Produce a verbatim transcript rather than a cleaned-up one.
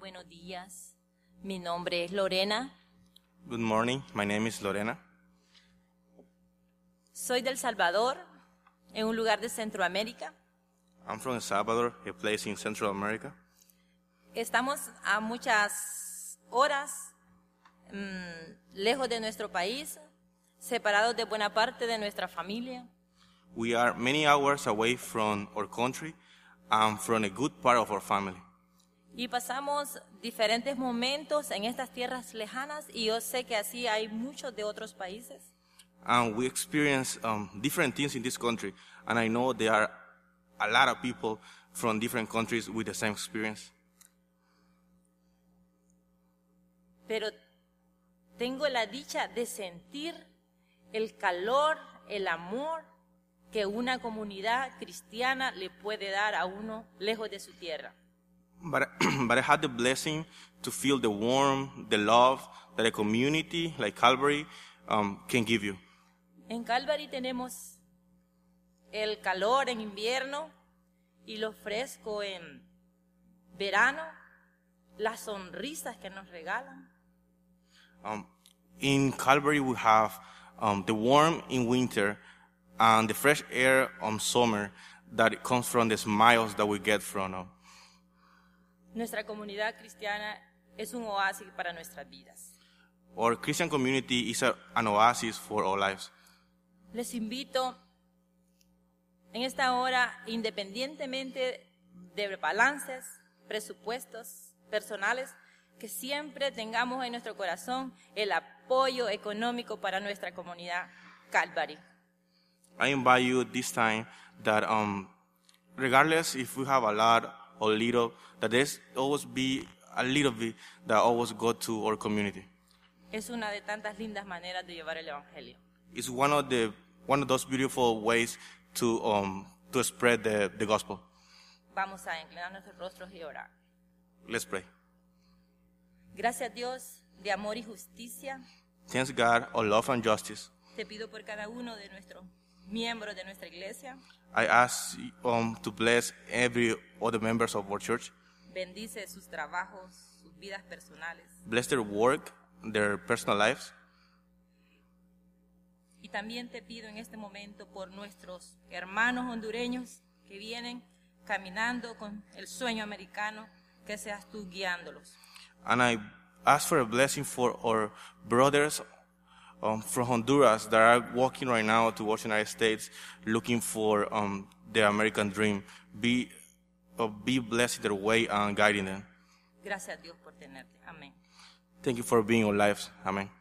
buenos días. Mi nombre es Lorena. Good morning. My name is Lorena. Soy del Salvador, en un lugar de Centroamérica. I'm from El Salvador, a place in Central America. Estamos a muchas horas mmm, lejos de nuestro país, separados de buena parte de nuestra familia. We are many hours away from our country and from a good part of our family. Y pasamos diferentes momentos en estas tierras lejanas y yo sé que así hay muchos de otros países. And we experience um, different things in this country, and I know there are a lot of people from different countries with the same experience. Pero tengo la dicha de sentir el calor, el amor que una comunidad cristiana le puede dar a uno lejos de su tierra. But, but I had the blessing to feel the warmth, the love that a community like Calvary um, can give you. En Calvary tenemos el calor en invierno y lo fresco en verano, las sonrisas que nos regalan. Um, in Calvary we have um, the warmth in winter and the fresh air on summer that comes from the smiles that we get from them. Nuestra comunidad cristiana es un oasis para nuestras vidas. Our Christian community is a, an oasis for our lives. Les invito en esta hora, independientemente de balances, presupuestos personales, que siempre tengamos en nuestro corazón el apoyo económico para nuestra comunidad Calvary. I invite you this time that um, regardless if we have a lot or little, that there's always be a little bit that always go to our community. Es una de tantas lindas maneras de llevar el evangelio. It's one of the one of those beautiful ways to um to spread the, the gospel. Vamos a inclinar nuestros rostros y orar. Let's pray. Gracias Dios de amor y justicia. Thanks God, our love and justice. Te pido por cada uno de nuestros miembros de nuestra iglesia. I ask um to bless every other members of our church. Bendice sus trabajos, sus vidas personales. Bless their work, their personal lives. Y también te pido en este momento por nuestros hermanos hondureños que vienen caminando con el sueño americano, que seas tú guiándolos. And I ask for a blessing for our brothers um, from Honduras that are walking right now towards the United States, looking for um, the American dream. Be, uh, be blessed their way and guiding them. Gracias a Dios por tenerte. Amén. Thank you for being in our lives. Amen.